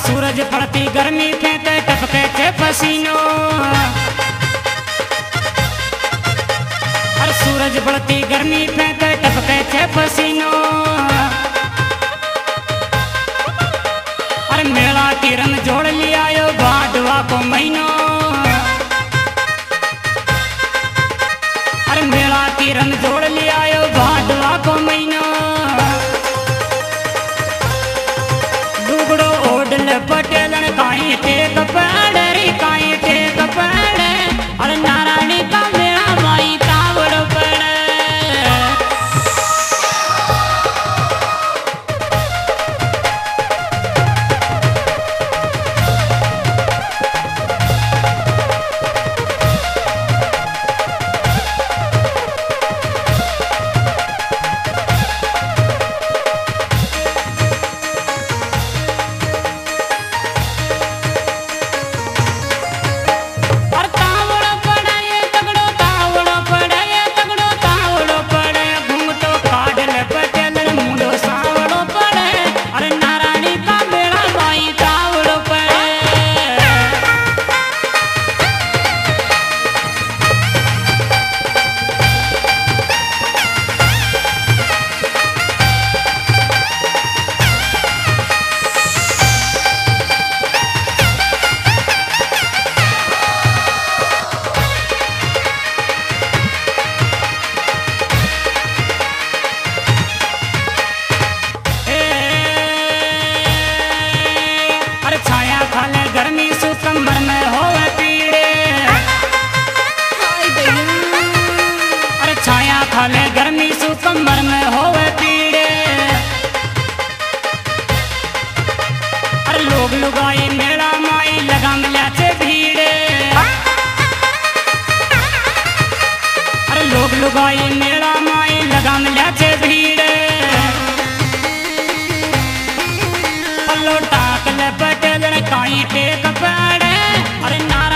सूरज पड़ती गर्मी फेंके टपके चे पसीनो। अरे सूरज पड़ती गर्मी फेंके टपके चे पसीनो। अरे मेला किरण जोड़ लिया यो भादवा को महीनो। अरे मेला किरण जोड़ लिया यो भादवा को महीनो। दुगड़ो ओडल पटेलन काई टेक पेड़ रे काई टेक पेड़। अरे नारायणी का मेला माई तावड़ पेड़। गर्मी सु कमर में होवे पीड़े। अरे छाया खाले गर्मी सु कमर में होवे पीड़े। अरे लोग लुगाई मेला माई लगा मिला चे भीड़े। अरे लोग लुगाई मेला माई लगा मिला चे भीड़े। पल्लो टाक ले पटेल काई टेक पेड़। अरे ना